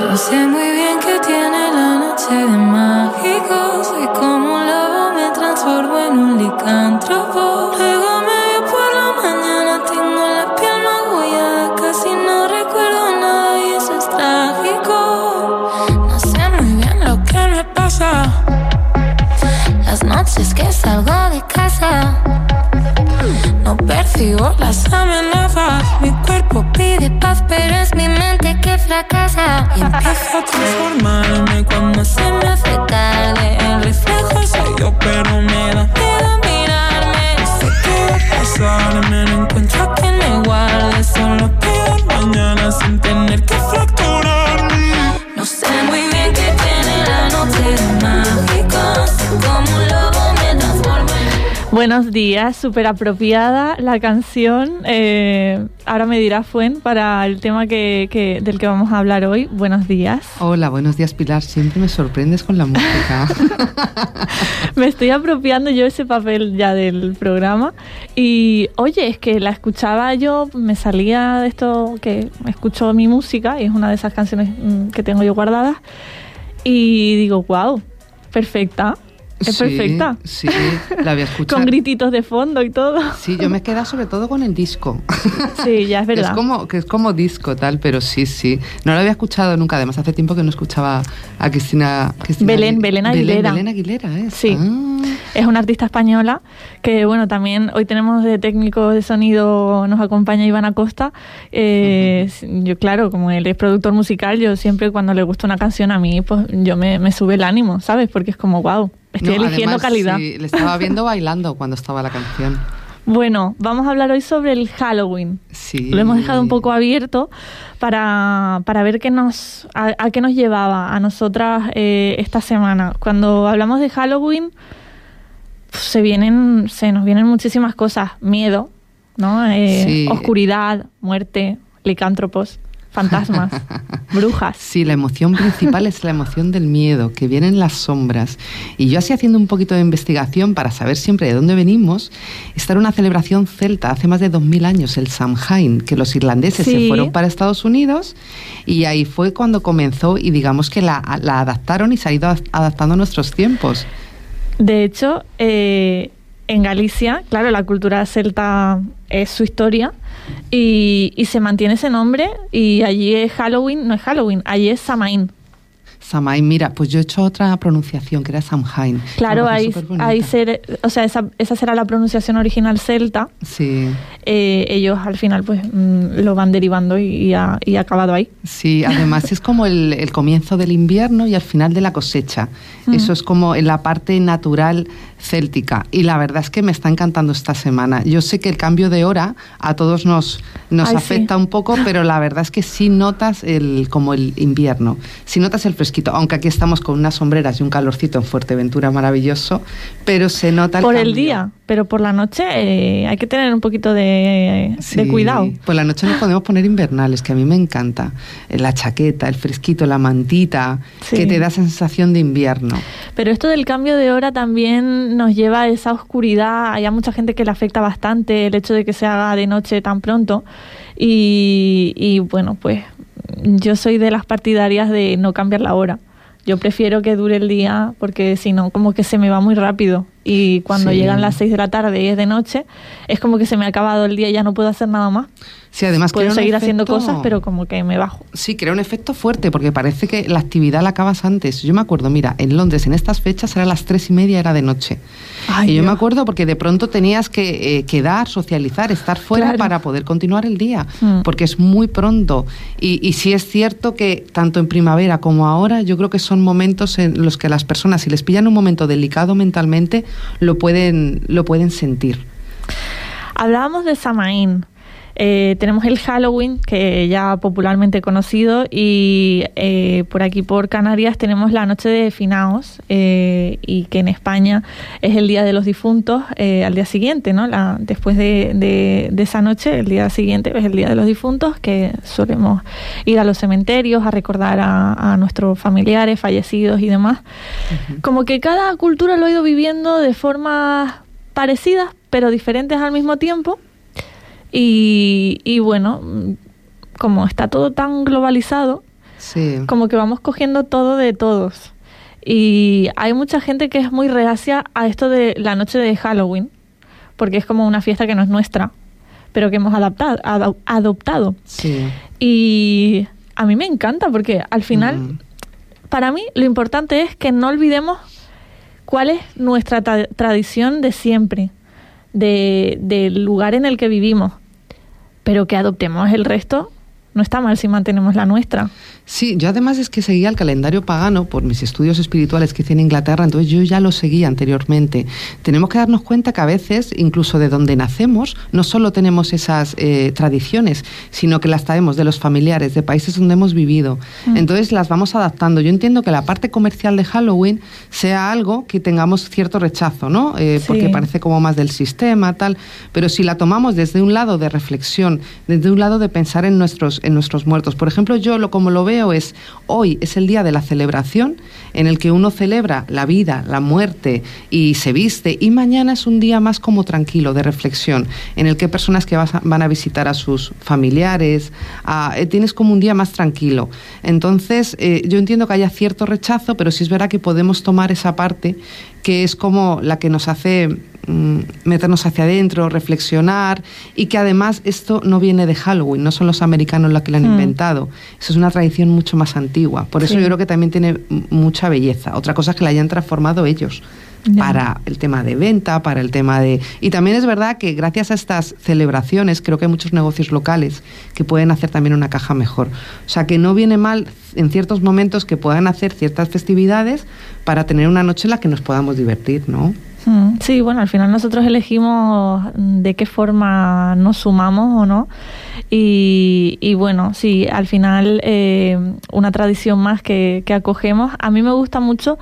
No sé muy bien qué tiene la noche de mágico. Soy como un lobo, me transformo en un licántropo. Luego medio por la mañana tengo la piel magullada. Casi no recuerdo nada y eso es trágico. No sé muy bien lo que me pasa las noches que salgo de casa. No percibo las amenazas. Mi cuerpo pide paz, pero es mi mente que fracasa. Y empiezo a transformarme cuando se me hace tarde. El reflejo soy yo, pero me da miedo mirarme. No sé qué va a pasarme, no encuentro a quien me guarde. Solo pido mañana sin tener que fracturarme. No sé muy bien qué tiene la noche de mágico. Soy como un lobo, me transformo en... Buenos días, súper apropiada la canción. Ahora me dirá Fuen para el tema del que vamos a hablar hoy. Buenos días. Hola, buenos días, Pilar. Siempre me sorprendes con la música. Me estoy apropiando yo ese papel ya del programa. Y oye, es que la escuchaba yo, me salía de esto que escucho mi música y es una de esas canciones que tengo yo guardadas. Y digo, wow, perfecta. Es perfecta. Sí, la había escuchado. Con grititos de fondo y todo. Sí, yo me he quedado sobre todo con el disco. Sí, ya es verdad. Es como disco tal, pero sí. No lo había escuchado nunca. Además, hace tiempo que no escuchaba a Cristina Belén Aguilera. Belén Aguilera, ¿eh? Sí. Es una artista española que, bueno, también hoy tenemos de técnico de sonido, nos acompaña Iván Acosta. Yo, claro, como él es productor musical, yo siempre cuando le gusta una canción a mí, pues yo me sube el ánimo, ¿sabes? Porque es como, wow. Estoy eligiendo además, calidad. Sí, le estaba viendo bailando cuando estaba la canción. Bueno, vamos a hablar hoy sobre el Halloween. Sí. Lo hemos dejado un poco abierto para ver a qué nos llevaba a nosotras esta semana. Cuando hablamos de Halloween, pues, se nos vienen muchísimas cosas. Miedo, ¿no? Sí. Oscuridad, muerte, licántropos, fantasmas, brujas. Sí, la emoción principal es la emoción del miedo, que vienen las sombras. Y yo así haciendo un poquito de investigación para saber siempre de dónde venimos, esta era una celebración celta hace más de 2000 años, el Samhain, que los irlandeses se fueron para Estados Unidos y ahí fue cuando comenzó y digamos que la adaptaron y se ha ido adaptando a nuestros tiempos. De hecho, en Galicia, claro, la cultura celta es su historia y se mantiene ese nombre y allí es Halloween, no es Halloween, allí es Samaín. Samaín, mira, pues yo he hecho otra pronunciación que era Samhain. Claro, esa será la pronunciación original celta. Sí. Ellos al final pues lo van derivando y ha acabado ahí. Sí, además es como el comienzo del invierno y al final de la cosecha. Eso es como en la parte natural céltica. Y la verdad es que me está encantando esta semana. Yo sé que el cambio de hora a todos nos afecta un poco, pero la verdad es que sí notas como el invierno, sí notas el fresquito, aunque aquí estamos con unas sombreras y un calorcito en Fuerteventura maravilloso, pero se nota el por cambio. El día, pero por la noche hay que tener un poquito de cuidado. Por la noche nos podemos poner invernales, que a mí me encanta. La chaqueta, el fresquito, la mantita, que te da sensación de invierno. Pero esto del cambio de hora también nos lleva a esa oscuridad. Hay mucha gente que le afecta bastante el hecho de que se haga de noche tan pronto. Y bueno, pues yo soy de las partidarias de no cambiar la hora. Yo prefiero que dure el día porque si no, como que se me va muy rápido. Y cuando llegan las 6 de la tarde y es de noche, es como que se me ha acabado el día y ya no puedo hacer nada más. Sí, además puedo seguir haciendo cosas, pero como que me bajo. Sí, crea un efecto fuerte porque parece que la actividad la acabas antes. Yo me acuerdo, mira, en Londres en estas fechas era las 3:30, era de noche. Ay, y yo me acuerdo porque de pronto tenías que quedar, socializar, estar fuera para poder continuar el día, porque es muy pronto. Y sí es cierto que tanto en primavera como ahora, yo creo que son momentos en los que las personas, si les pillan un momento delicado mentalmente, lo pueden sentir. Hablábamos de Samaín. Tenemos el Halloween, que ya popularmente conocido, y por aquí por Canarias tenemos la noche de finaos, y que en España es el Día de los Difuntos, al día siguiente, ¿no? Después de esa noche, el día siguiente es el Día de los Difuntos, que solemos ir a los cementerios a recordar a nuestros familiares fallecidos y demás. Como que cada cultura lo ha ido viviendo de formas parecidas, pero diferentes al mismo tiempo. Y bueno, como está todo tan globalizado, Sí. Como que vamos cogiendo todo de todos. Y hay mucha gente que es muy reacia a esto de la noche de Halloween, porque es como una fiesta que no es nuestra, pero que hemos adoptado. Sí. Y a mí me encanta porque al final, para mí, lo importante es que no olvidemos cuál es nuestra tradición de siempre, del lugar en el que vivimos, pero que adoptemos el resto. No está mal si mantenemos la nuestra. Sí, yo además es que seguía el calendario pagano por mis estudios espirituales que hice en Inglaterra, entonces yo ya lo seguía anteriormente. Tenemos que darnos cuenta que a veces, incluso de donde nacemos, no solo tenemos esas tradiciones, sino que las traemos de los familiares, de países donde hemos vivido. Entonces las vamos adaptando. Yo entiendo que la parte comercial de Halloween sea algo que tengamos cierto rechazo, ¿no? Porque parece como más del sistema, tal. Pero si la tomamos desde un lado de reflexión, desde un lado de pensar en nuestros muertos. Por ejemplo, yo como lo veo es, hoy es el día de la celebración en el que uno celebra la vida, la muerte y se viste, y mañana es un día más como tranquilo, de reflexión, en el que hay personas que van a visitar a sus familiares, tienes como un día más tranquilo. Entonces, yo entiendo que haya cierto rechazo, pero sí es verdad que podemos tomar esa parte que es como la que nos hace meternos hacia adentro, reflexionar, y que además esto no viene de Halloween, no son los americanos los que lo han inventado, eso es una tradición mucho más antigua, por eso yo creo que también tiene mucha belleza. Otra cosa es que la hayan transformado ellos para el tema de venta, para el tema de... Y también es verdad que gracias a estas celebraciones creo que hay muchos negocios locales que pueden hacer también una caja mejor. O sea, que no viene mal en ciertos momentos que puedan hacer ciertas festividades para tener una noche en la que nos podamos divertir, ¿no? Sí, bueno, al final nosotros elegimos de qué forma nos sumamos o no. Y bueno, sí, al final una tradición más que acogemos. A mí me gusta mucho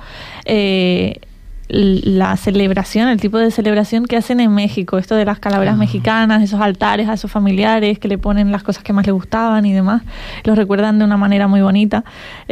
la celebración, el tipo de celebración que hacen en México, esto de las calaveras mexicanas, esos altares a sus familiares que le ponen las cosas que más les gustaban y demás, los recuerdan de una manera muy bonita.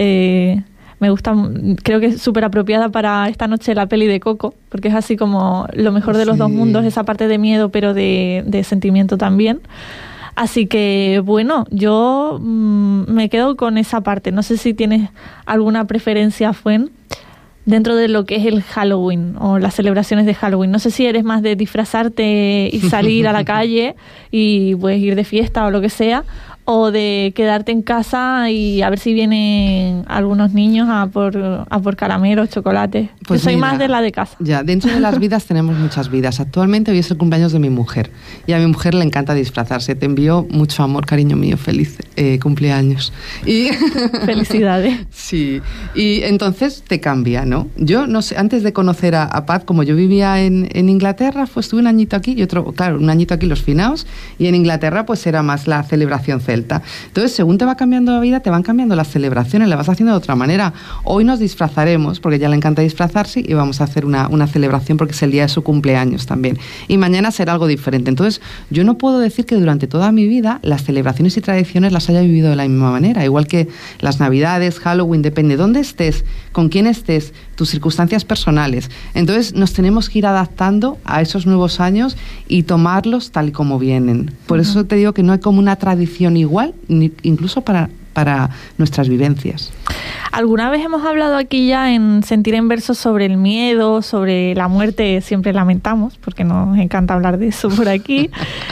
Me gusta, creo que es súper apropiada para esta noche la peli de Coco, porque es así como lo mejor de los dos mundos, esa parte de miedo pero de sentimiento también. Así que, bueno, yo me quedo con esa parte. No sé si tienes alguna preferencia, Fuen, dentro de lo que es el Halloween o las celebraciones de Halloween. No sé si eres más de disfrazarte y salir a la calle y pues ir de fiesta o lo que sea, o de quedarte en casa y a ver si vienen algunos niños a por caramelos, chocolates. Pues yo soy mira, más de la de casa. Ya, dentro de las vidas tenemos muchas vidas. Actualmente hoy es el cumpleaños de mi mujer y a mi mujer le encanta disfrazarse. Te envío mucho amor, cariño mío, feliz cumpleaños. Y felicidades. Sí, y entonces te cambia, ¿no? Yo no sé, antes de conocer a Paz, como yo vivía en Inglaterra, pues estuve un añito aquí y otro, claro, un añito aquí los finaos, y en Inglaterra pues era más la celebración celta. Entonces, según te va cambiando la vida, te van cambiando las celebraciones, la vas haciendo de otra manera. Hoy nos disfrazaremos, porque a ella le encanta disfrazarse, y vamos a hacer una celebración porque es el día de su cumpleaños también. Y mañana será algo diferente. Entonces, yo no puedo decir que durante toda mi vida las celebraciones y tradiciones las haya vivido de la misma manera. Igual que las Navidades, Halloween, depende de dónde estés, con quién estés, tus circunstancias personales. Entonces, nos tenemos que ir adaptando a esos nuevos años y tomarlos tal y como vienen. Por eso te digo que no hay como una tradición igual, incluso para nuestras vivencias. Alguna vez hemos hablado aquí ya en Sentir en Versos sobre el miedo, sobre la muerte, siempre lamentamos, porque nos encanta hablar de eso por aquí.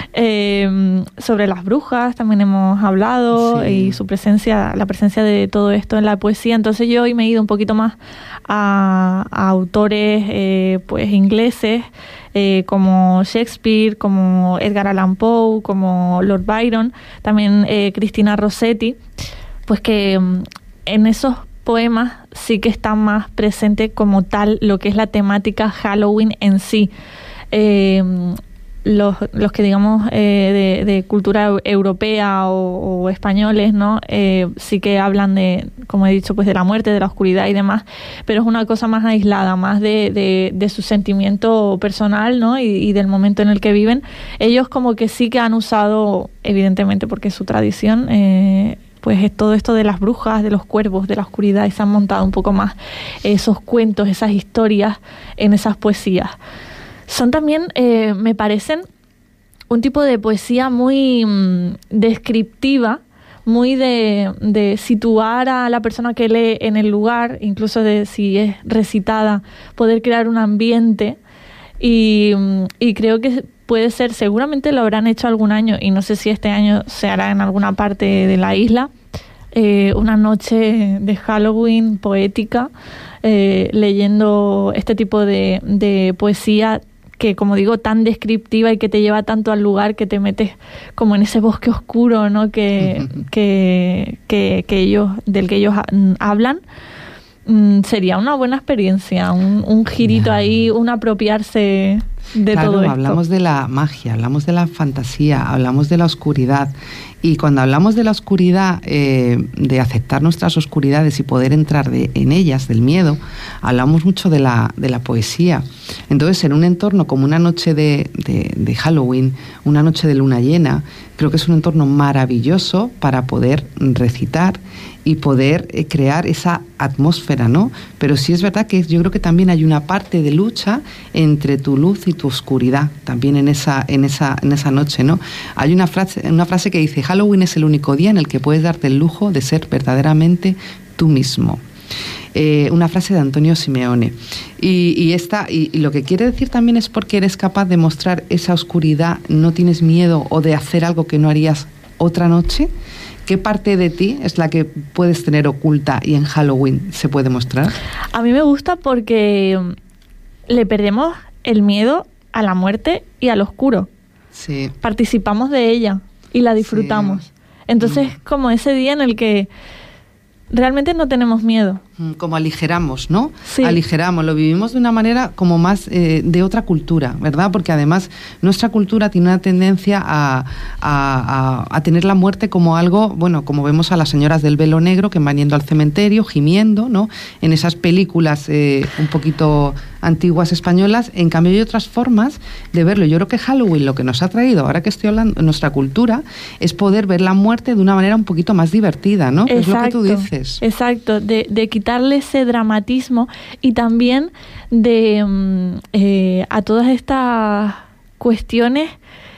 Sobre las brujas también hemos hablado, y su presencia, la presencia de todo esto en la poesía. Entonces yo hoy me he ido un poquito más a autores pues ingleses, como Shakespeare, como Edgar Allan Poe, como Lord Byron, también Cristina Rossetti, pues que en esos poemas sí que está más presente como tal lo que es la temática Halloween en sí. Los que digamos de cultura europea o españoles, ¿no? Sí que hablan de, como he dicho, pues de la muerte, de la oscuridad y demás, pero es una cosa más aislada, más de su sentimiento personal, ¿no? Y del momento en el que viven. Ellos como que sí que han usado, evidentemente porque es su tradición, pues es todo esto de las brujas, de los cuervos, de la oscuridad, y se han montado un poco más esos cuentos, esas historias en esas poesías. Son también, me parecen, un tipo de poesía muy descriptiva, muy de situar a la persona que lee en el lugar, incluso de si es recitada, poder crear un ambiente. Y creo que puede ser, seguramente lo habrán hecho algún año, y no sé si este año se hará en alguna parte de la isla, una noche de Halloween poética, leyendo este tipo de poesía que, como digo, tan descriptiva y que te lleva tanto al lugar que te metes como en ese bosque oscuro, ¿no? del que ellos hablan. Sería una buena experiencia, un girito ahí, un apropiarse de todo esto. Hablamos de la magia, hablamos de la fantasía, hablamos de la oscuridad. Y cuando hablamos de la oscuridad, de aceptar nuestras oscuridades y poder entrar en ellas, del miedo, hablamos mucho de la poesía. Entonces, en un entorno como una noche de Halloween, una noche de luna llena, creo que es un entorno maravilloso para poder recitar y poder crear esa atmósfera, ¿no? Pero sí es verdad que yo creo que también hay una parte de lucha entre tu luz y tu oscuridad, también en esa noche, ¿no? Hay una frase que dice: Halloween es el único día en el que puedes darte el lujo de ser verdaderamente tú mismo. Una frase de Antonio Simeone. Y lo que quiere decir también es porque eres capaz de mostrar esa oscuridad, no tienes miedo o de hacer algo que no harías otra noche. ¿Qué parte de ti es la que puedes tener oculta y en Halloween se puede mostrar? A mí me gusta porque le perdemos el miedo a la muerte y al oscuro. Sí. Participamos de ella y la disfrutamos. Sí. Entonces, como ese día en el que realmente no tenemos miedo. Como aligeramos, ¿no? Sí. Aligeramos, lo vivimos de una manera como más de otra cultura, ¿verdad? Porque además nuestra cultura tiene una tendencia a tener la muerte como algo, bueno, como vemos a las señoras del velo negro que van yendo al cementerio, gimiendo, ¿no? En esas películas un poquito antiguas españolas. En cambio hay otras formas de verlo. Yo creo que Halloween lo que nos ha traído, ahora que estoy hablando, nuestra cultura, es poder ver la muerte de una manera un poquito más divertida, ¿no? Exacto, es lo que tú dices. Exacto, de quitarle ese dramatismo y también de a todas estas cuestiones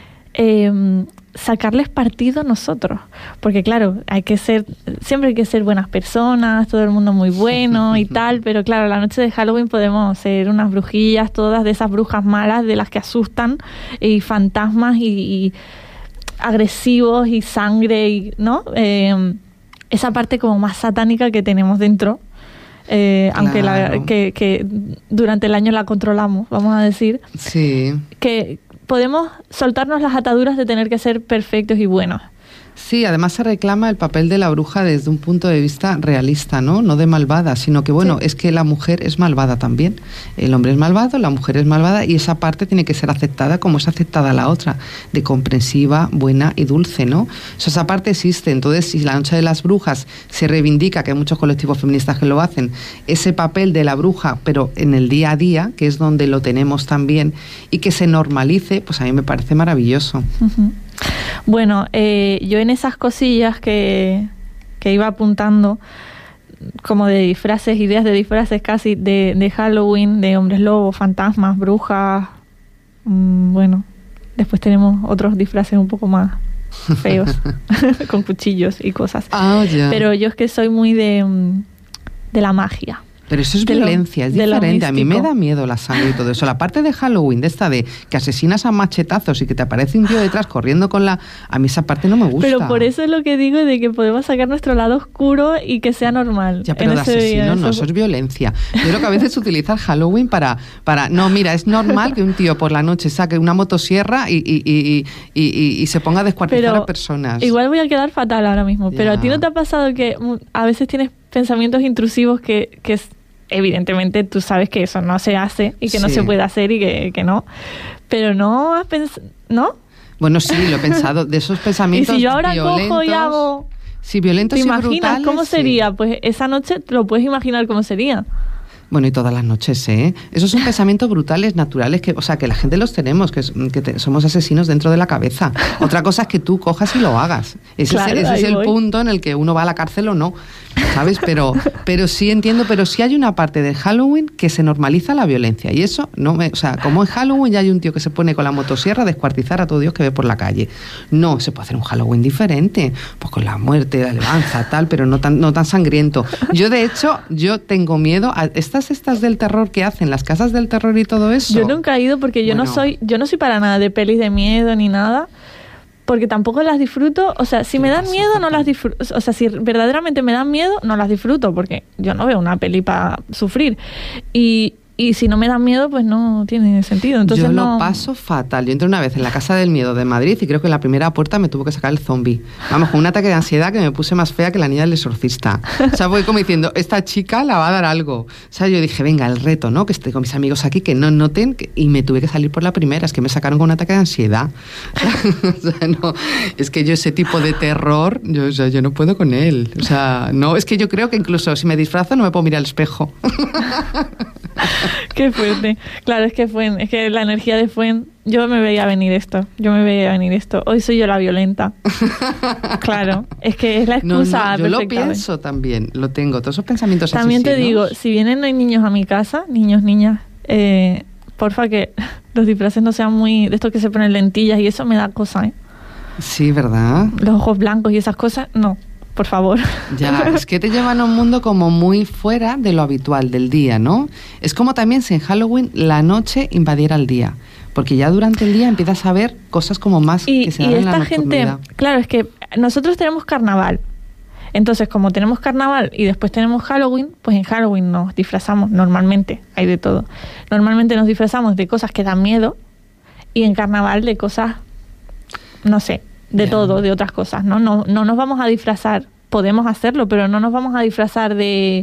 sacarles partido nosotros, porque claro, siempre hay que ser buenas personas, todo el mundo muy bueno y tal, pero claro, la noche de Halloween podemos ser unas brujillas, todas de esas brujas malas de las que asustan, y fantasmas y agresivos y sangre, y ¿no? Esa parte como más satánica que tenemos dentro, aunque que durante el año la controlamos, vamos a decir. Sí. Que podemos soltarnos las ataduras de tener que ser perfectos y buenos. Sí, además se reclama el papel de la bruja desde un punto de vista realista, ¿no? No de malvada, sino que, bueno, sí, es que la mujer es malvada también. El hombre es malvado, la mujer es malvada, y esa parte tiene que ser aceptada como es aceptada la otra, de comprensiva, buena y dulce, ¿no? O sea, esa parte existe. Entonces, si la noche de las brujas se reivindica, que hay muchos colectivos feministas que lo hacen, ese papel de la bruja, pero en el día a día, que es donde lo tenemos también, y que se normalice, pues a mí me parece maravilloso. Uh-huh. Bueno, yo en esas cosillas que iba apuntando, como de disfraces, ideas de disfraces casi de Halloween, de hombres lobos, fantasmas, brujas, bueno, después tenemos otros disfraces un poco más feos, con cuchillos y cosas. Yeah. Pero yo es que soy muy de la magia. Pero eso es violencia, es diferente. A mí me da miedo la sangre y todo eso. La parte de Halloween, de esta de que asesinas a machetazos y que te aparece un tío detrás corriendo con la... A mí esa parte no me gusta. Pero por eso es lo que digo, de que podemos sacar nuestro lado oscuro y que sea normal. Ya, pero de asesino no, eso es violencia. Yo creo que a veces utiliza el Halloween para... No, mira, es normal que un tío por la noche saque una motosierra y se ponga a descuartizar a personas. Igual voy a quedar fatal ahora mismo, pero ¿a ti no te ha pasado que a veces tienes pensamientos intrusivos que evidentemente tú sabes que eso no se hace y que no se puede hacer y que no, pero no has pensado, ¿no? Bueno, sí, lo he pensado, de esos pensamientos y si yo ahora violentos, cojo y hago... Sí, violentos y brutales. ¿Te imaginas cómo sería? Pues esa noche te lo puedes imaginar cómo sería. Bueno, y todas las noches, ¿eh? Esos son pensamientos brutales, naturales, que la gente los tenemos, somos asesinos dentro de la cabeza. Otra cosa es que tú cojas y lo hagas. Ese es el punto en el que uno va a la cárcel o no. ¿sabes? Pero sí entiendo, pero sí hay una parte del Halloween que se normaliza la violencia. Y eso, o sea, como en Halloween ya hay un tío que se pone con la motosierra a descuartizar a todo Dios que ve por la calle. No, se puede hacer un Halloween diferente, pues con la muerte, la alabanza, tal, pero no tan sangriento. Yo, de hecho, tengo miedo a estas del terror que hacen, las casas del terror y todo eso. Yo nunca he ido porque yo no soy para nada de pelis de miedo ni nada, porque tampoco las disfruto. O sea, si me dan miedo, no las disfruto. O sea, si verdaderamente me dan miedo, no las disfruto, porque yo no veo una peli para sufrir. Y si no me dan miedo, pues no tiene sentido. Entonces yo lo paso fatal. Yo entré una vez en la Casa del Miedo de Madrid y creo que en la primera puerta me tuvo que sacar el zombie. Vamos, con un ataque de ansiedad que me puse más fea que la niña del exorcista. O sea, voy como diciendo, esta chica la va a dar algo. O sea, yo dije, venga, el reto, ¿no? Que estoy con mis amigos aquí, que no noten. Y me tuve que salir por la primera. Es que me sacaron con un ataque de ansiedad. O sea, no. Es que yo ese tipo de terror, yo no puedo con él. O sea, no, es que yo creo que incluso si me disfrazo no me puedo mirar al espejo. Qué fuerte. Claro, es que la energía de Fuen, yo me veía venir esto. Hoy soy yo la violenta. Claro, es que es la excusa. No, yo lo pienso también, lo tengo, todos esos pensamientos también asesinos. Te digo, si vienen niños a mi casa, niños, niñas, porfa que los disfraces no sean muy de estos que se ponen lentillas y eso me da cosa, ¿eh? Sí, ¿verdad? Los ojos blancos y esas cosas, no. Por favor. Ya, es que te llevan a un mundo como muy fuera de lo habitual del día, ¿no? Es como también si en Halloween la noche invadiera el día, porque ya durante el día empiezas a ver cosas como más que se dan en la nocturnidad. Gente, claro, es que nosotros tenemos carnaval. Entonces, como tenemos carnaval y después tenemos Halloween, pues en Halloween nos disfrazamos normalmente, hay de todo. Normalmente nos disfrazamos de cosas que dan miedo y en carnaval de cosas, no sé, de todo, de otras cosas, ¿no? No nos vamos a disfrazar, podemos hacerlo, pero no nos vamos a disfrazar de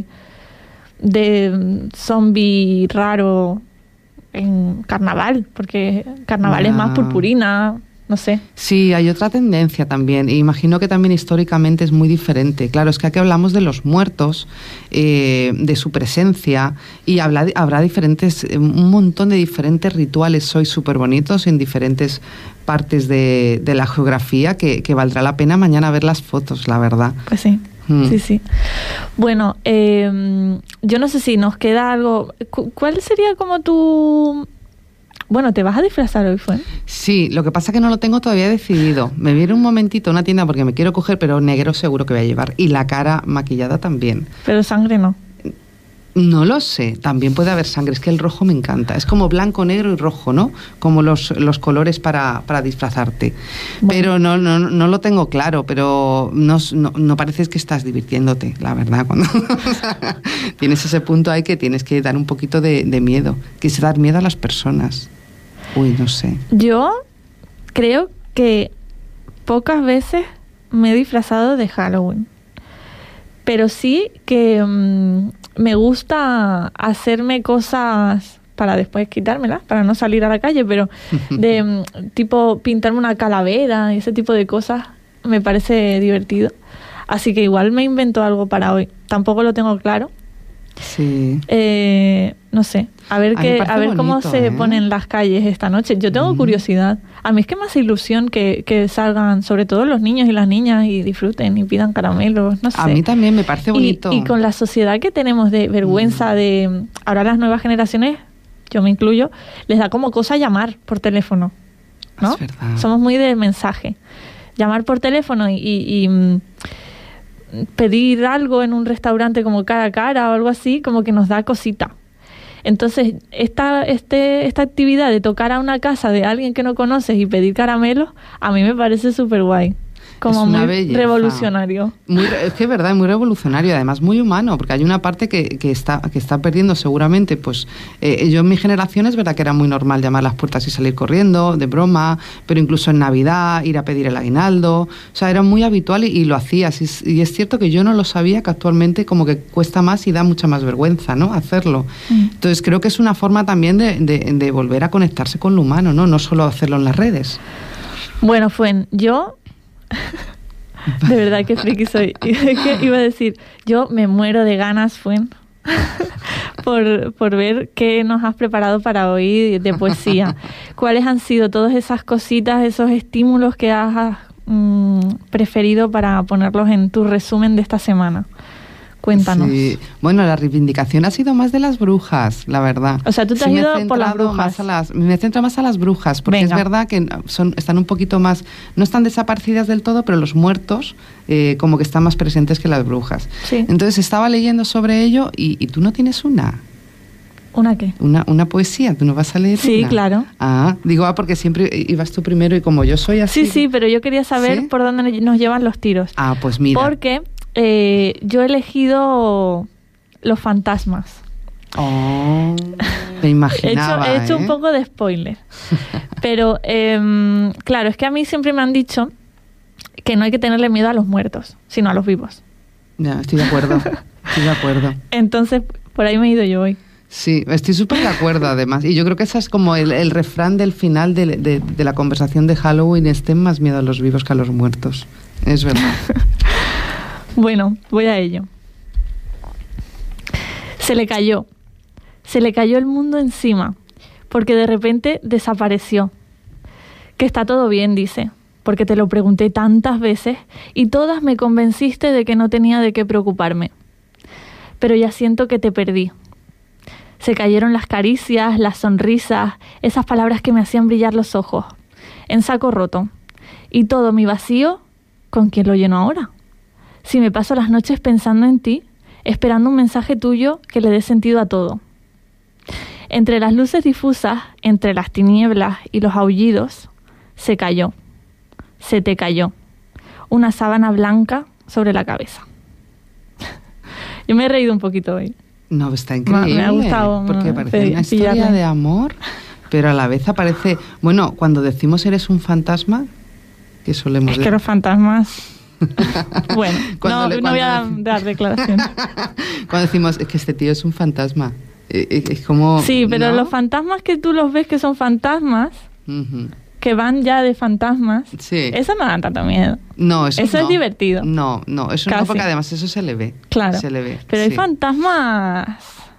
zombie raro en carnaval, porque carnaval es más purpurina, no sé. Sí, hay otra tendencia también, e imagino que también históricamente es muy diferente. Claro, es que aquí hablamos de los muertos, de su presencia, y habrá un montón de diferentes rituales hoy súper bonitos en diferentes partes de la geografía que valdrá la pena mañana ver las fotos, la verdad. Pues sí. Sí. Bueno, yo no sé si nos queda algo. ¿Cuál sería como tu... Bueno, ¿te vas a disfrazar hoy, Fuen? Sí, lo que pasa es que no lo tengo todavía decidido. Me viene un momentito a una tienda porque me quiero coger, pero negro seguro que voy a llevar. Y la cara maquillada también. Pero sangre no. No lo sé, también puede haber sangre, es que el rojo me encanta, es como blanco, negro y rojo, ¿no? Como los colores para disfrazarte. Bueno. Pero no lo tengo claro, pero no pareces que estás divirtiéndote, la verdad. Cuando tienes ese punto ahí que tienes que dar un poquito de miedo, que es dar miedo a las personas. Uy, no sé. Yo creo que pocas veces me he disfrazado de Halloween, pero sí que... me gusta hacerme cosas para después quitármelas, para no salir a la calle, pero de tipo pintarme una calavera y ese tipo de cosas me parece divertido. Así que igual me invento algo para hoy. Tampoco lo tengo claro. Sí. No sé. A ver bonito, cómo se ponen las calles esta noche. Yo tengo curiosidad. A mí es que me hace ilusión que salgan, sobre todo los niños y las niñas, y disfruten y pidan caramelos. No sé. A mí también me parece bonito. Y con la sociedad que tenemos de vergüenza de... Ahora las nuevas generaciones, yo me incluyo, les da como cosa llamar por teléfono, ¿no? Es verdad. Somos muy de mensaje. Llamar por teléfono y pedir algo en un restaurante como cara a cara o algo así, como que nos da cosita. Entonces, esta actividad de tocar a una casa de alguien que no conoces y pedir caramelos, a mí me parece súper guay. Como muy belleza. Revolucionario. Es que es verdad, es muy revolucionario, además muy humano, porque hay una parte que está perdiendo seguramente. Pues yo en mi generación es verdad que era muy normal llamar a las puertas y salir corriendo, de broma, pero incluso en Navidad ir a pedir el aguinaldo, o sea, era muy habitual y lo hacías. Y es cierto que yo no lo sabía, que actualmente como que cuesta más y da mucha más vergüenza, ¿no?, hacerlo. Entonces creo que es una forma también de volver a conectarse con lo humano, no solo hacerlo en las redes. Bueno, yo... de verdad que friki soy. Iba a decir, yo me muero de ganas, Fuen, por ver qué nos has preparado para hoy de poesía. ¿Cuáles han sido todas esas cositas, esos estímulos que has preferido para ponerlos en tu resumen de esta semana? Cuéntanos. Sí. Bueno, la reivindicación ha sido más de las brujas, la verdad. O sea, tú te has ido por las brujas. Me centro más a las brujas, porque Venga. es verdad que están un poquito más, no están desaparecidas del todo, pero los muertos como que están más presentes que las brujas. Sí. Entonces estaba leyendo sobre ello y tú no tienes una. ¿Una qué? Una poesía, ¿tú no vas a leer? Sí, una? claro. Digo, porque siempre ibas tú primero y como yo soy así. Sí, pero yo quería saber ¿Sí? por dónde nos llevan los tiros. Pues mira. Porque yo he elegido los fantasmas. Me imaginaba. He hecho un poco de spoiler. Pero, claro, es que a mí siempre me han dicho que no hay que tenerle miedo a los muertos, sino a los vivos. Ya, estoy de acuerdo. Entonces, por ahí me he ido yo hoy. Sí, estoy súper de acuerdo además. Y yo creo que ese es como el refrán del final de la conversación de Halloween: estén más miedo a los vivos que a los muertos. Es verdad. Bueno, voy a ello. Se le cayó el mundo encima, porque de repente desapareció. Que está todo bien, dice, porque te lo pregunté tantas veces y todas me convenciste de que no tenía de qué preocuparme. Pero ya siento que te perdí. Se cayeron las caricias, las sonrisas, esas palabras que me hacían brillar los ojos, en saco roto. Y todo mi vacío, ¿con quién lo lleno ahora? Si me paso las noches pensando en ti, esperando un mensaje tuyo que le dé sentido a todo. Entre las luces difusas, entre las tinieblas y los aullidos, se te cayó, una sábana blanca sobre la cabeza. Yo me he reído un poquito hoy. No, está increíble. Me ha gustado. Porque parece una historia de amor, pero a la vez aparece... Bueno, cuando decimos eres un fantasma, ¿qué solemos decir? Es que los fantasmas... Bueno, no voy a dar declaraciones. Cuando decimos es que este tío es un fantasma, es como... Sí, pero ¿no? los fantasmas que tú los ves que son fantasmas, que van ya de fantasmas, sí. Eso no da tanto miedo. No, eso no. Es divertido. No, eso Casi. no, porque además eso se le ve. Claro. Se le ve. Pero sí. hay fantasmas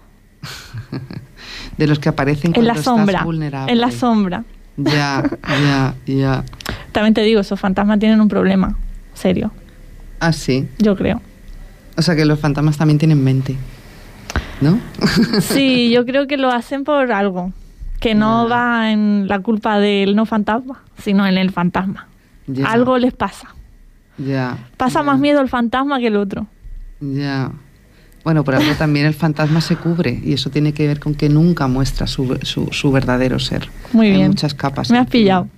de los que aparecen en cuando la sombra. estás vulnerable. En la sombra. Ya. También te digo, esos fantasmas tienen un problema serio. Ah, sí. Yo creo. O sea que los fantasmas también tienen mente, ¿no? Sí, yo creo que lo hacen por algo. Que no va en la culpa del no fantasma, sino en el fantasma. Ya. Algo les pasa. Ya. Pasa más miedo el fantasma que el otro. Ya. Bueno, por algo también el fantasma se cubre y eso tiene que ver con que nunca muestra su verdadero ser. Muy bien. Hay muchas capas. Me has pillado.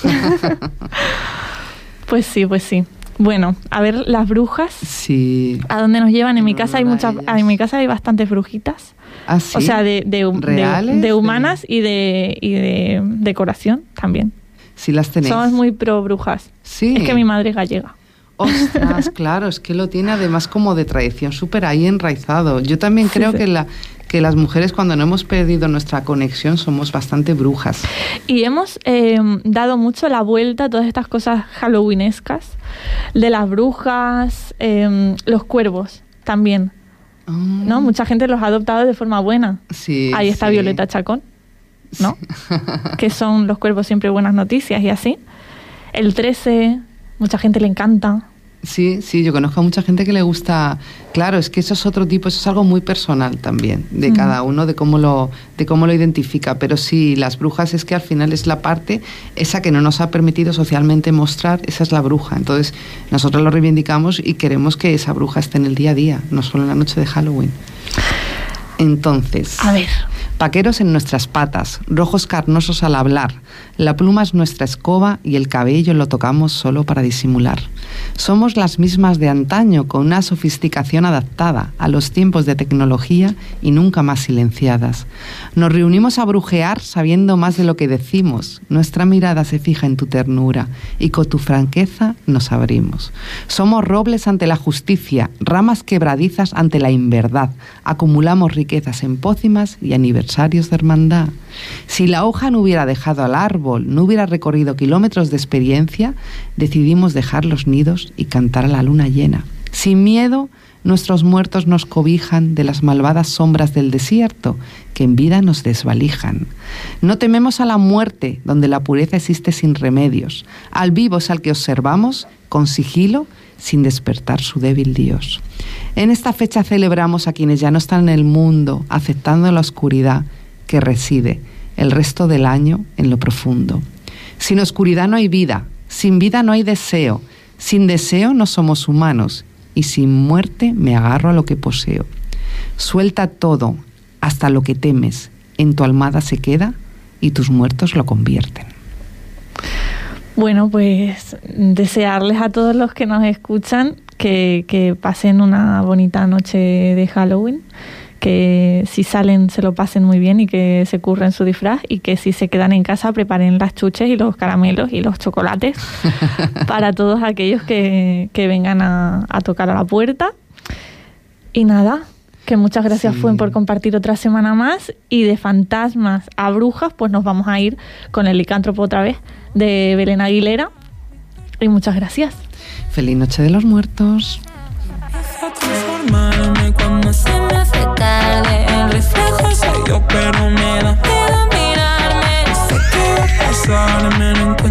Pues sí. Bueno, a ver, las brujas. Sí. ¿A dónde nos llevan? En mi casa hay ellas. en mi casa hay bastantes brujitas. ¿Ah, sí? O sea, de ¿Reales? humanas y de decoración también. Sí las tenéis. Somos muy pro brujas. Sí. Es que mi madre es gallega. Ostras, claro, es que lo tiene además como de tradición súper ahí enraizado. Yo también creo que las mujeres, cuando no hemos perdido nuestra conexión, somos bastante brujas. Y hemos dado mucho la vuelta a todas estas cosas halloweenescas, de las brujas, los cuervos también. ¿No? Mucha gente los ha adoptado de forma buena. Sí. Ahí está Violeta Chacón, ¿no? Que son los cuervos siempre buenas noticias y así. El 13, mucha gente le encanta. Sí, yo conozco a mucha gente que le gusta. Claro, es que eso es otro tipo, eso es algo muy personal también, de cada uno, de cómo lo identifica. Pero sí, las brujas es que al final es la parte, esa que no nos ha permitido socialmente mostrar, esa es la bruja. Entonces, nosotros lo reivindicamos y queremos que esa bruja esté en el día a día, no solo en la noche de Halloween. Entonces, A ver. paqueros en nuestras patas, rojos carnosos al hablar, la pluma es nuestra escoba y el cabello lo tocamos solo para disimular. Somos las mismas de antaño, con una sofisticación adaptada a los tiempos de tecnología y nunca más silenciadas. Nos reunimos a brujear sabiendo más de lo que decimos. Nuestra mirada se fija en tu ternura y con tu franqueza nos abrimos. Somos robles ante la justicia, ramas quebradizas ante la inverdad. Acumulamos riquezas en pócimas y aniversarios de hermandad. Si la hoja no hubiera dejado al árbol, no hubiera recorrido kilómetros de experiencia, decidimos dejar los nidos y cantar a la luna llena. Sin miedo, nuestros muertos nos cobijan de las malvadas sombras del desierto que en vida nos desvalijan. No tememos a la muerte, donde la pureza existe sin remedios. Al vivo es al que observamos con sigilo sin despertar su débil Dios. En esta fecha celebramos a quienes ya no están en el mundo, aceptando la oscuridad que reside el resto del año en lo profundo. Sin oscuridad no hay vida, sin vida no hay deseo, sin deseo no somos humanos y sin muerte me agarro a lo que poseo. Suelta todo, hasta lo que temes, en tu almohada se queda y tus muertos lo convierten. Bueno, pues desearles a todos los que nos escuchan que pasen una bonita noche de Halloween, que si salen se lo pasen muy bien y que se curren su disfraz, y que si se quedan en casa preparen las chuches y los caramelos y los chocolates para todos aquellos que vengan a tocar a la puerta. Y nada, que muchas gracias, Fuen, por compartir otra semana más, y de fantasmas a brujas pues nos vamos a ir con El licántropo otra vez, de Belén Aguilera, y muchas gracias. Feliz Noche de los Muertos. Transformarme cuando se me hace tarde, el reflejo soy yo pero me da miedo mirarme, no sé qué va a pasarme, no encuentro